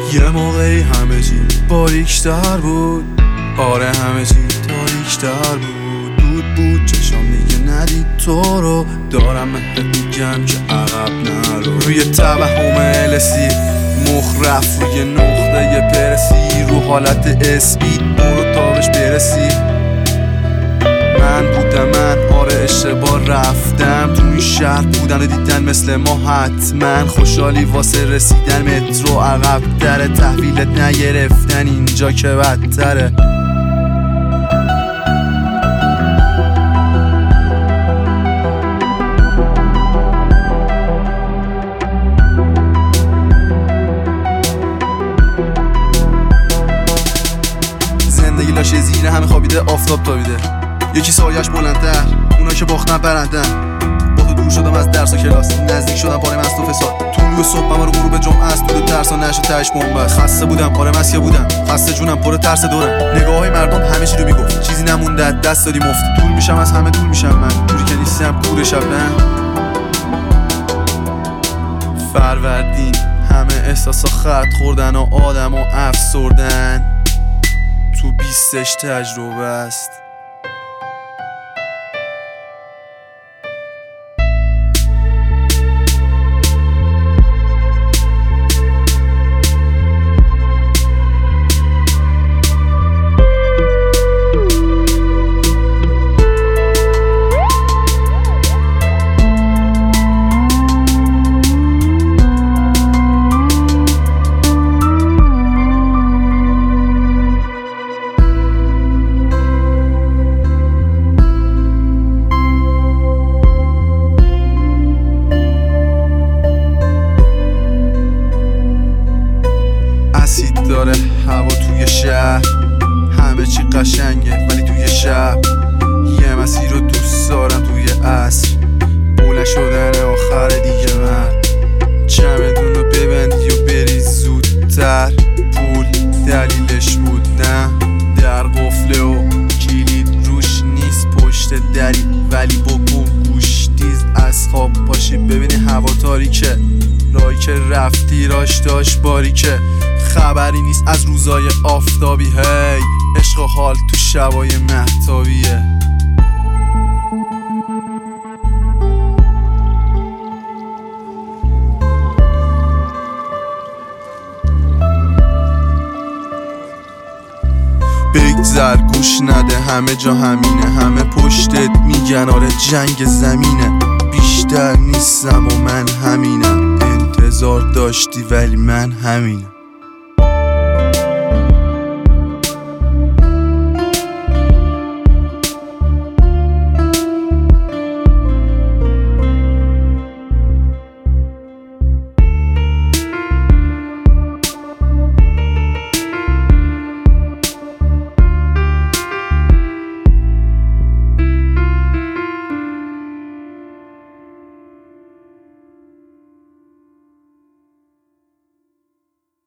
یه موقعی همه چی باریک‌تر بود، آره همه چی تاریک‌تر بود. دود بود چشام دیگه ندید تو رو، دارم مهد میگم که عقب نرو. روی توهم السی مخرف، روی نقطه پرسی، رو حالت اسپید برو تابش برسی. من بودم من، آره اشتباه رفتم. تو این شهر بودن و دیدن مثل ما حتما خوشحالی واسه رسیدن مترو عقب تره. تحویلت نگرفتن اینجا که بدتره. زندگی لاشه زیر همه خوابیده، آفتاب تابیده، یکی سایش بلندتر، اونا که باختن برندن. با تو دور شدم از درس و کلاس، نزدیک شدم پاره مست و فساد. طلوع صبح رو غروب جمعه است، تو ترس و نشه تهش بنبست. خسته بودم، آره مسیح بودم، خسته جونم پر ترس دورم. نگاه‌های مردم همه چی رو میگفت، چیزی نمونده از دست دادی مفت. دور میشم از همه، دور میشم من، دوری که نیستم کور شب. نه فروردین همه احساسا خط خوردن و آدم و افسردن. تو 20ش تجربه است. داره هوا توی شهر، همه چی قشنگه ولی توی شب. یه مسیر رو دوست دارم توی عصر، بلند شدن آخر دیگه مرد. چمدون رو ببندی و بری زودتر، پول دلیلش بود نه در قفله و کلید روش نیست پشت دری. ولی بکن گوش تیز از خواب پاشی ببینی هوا تاریکه، راهی که رفتی راش داشت باریکه. خبری نیست از روزای آفتابی، هی عشق و حال تو شبای مهتابیه. بگذر گوش نده، همه جا همینه، همه پشتت میگن آره جنگ زمینه. بیشتر نیستم و من همینم، انتظار داشتی ولی من همینم.